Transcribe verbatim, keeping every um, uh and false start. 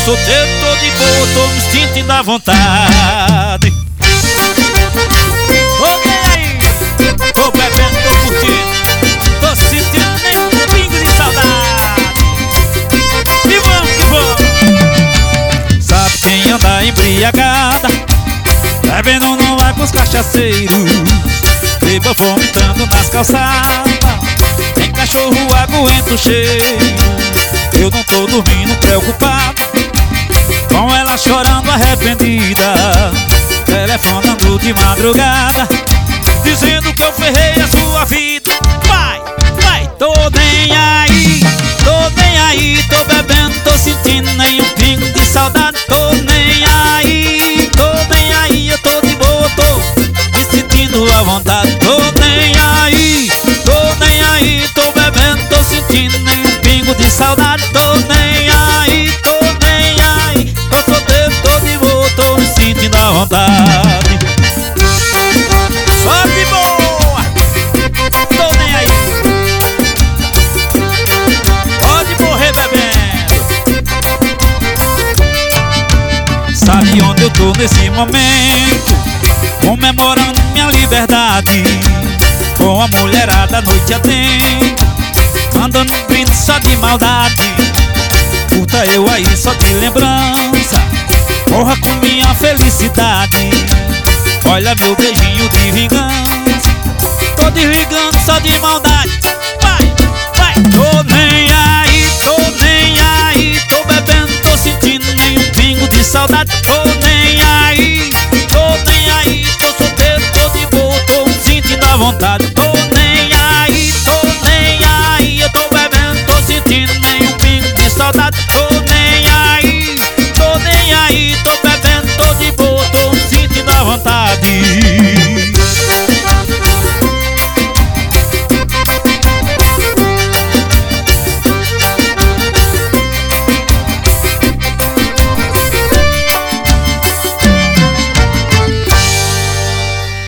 solteiro, tô de boa, tô me sentindo à vontade. Tô bem aí, tô bebendo, tô curtindo, tô sentindo nem um pingo de saudade. E vamos que vamos. Sabe quem anda embriagada, bebendo não vai pros cachaceiros, beba vomitando nas calçadas, tem cachorro aguenta o cheiro. Eu não tô dormindo preocupado, com ela chorando arrependida, telefonando de madrugada, dizendo que eu ferrei a sua vida. Vai, vai, tô nem aí, tô nem aí, tô bebendo, tô sentindo nem um pingo de saudade. Tô nem aí, tô nem aí, eu tô de boa, tô me sentindo à vontade. Tô nem aí, tô nem aí, tô bebendo, tô sentindo nem um pingo de saudade. Tô nem aí, tô nem aí, tô solteiro, tô de boa, tô me sentindo à vontade. Só de boa, tô nem aí, pode morrer bebendo. Sabe onde eu tô nesse momento? Comemorando minha liberdade, com a mulherada a noite adentro, mandando um brinde só de maldade. Curta eu aí só de lembrança, corra com minha felicidade. Olha meu beijinho de vingança, tô desligando só de maldade. Vai, vai, tô nem aí, tô nem aí, tô bebendo, tô sentindo nem um pingo de saudade. Tô nem aí, tô nem aí, tô solteiro, tô de boa, tô me sentindo à vontade. Tô nem aí, tô nem aí, eu tô bebendo, tô sentindo nem um pingo de saudade. Tô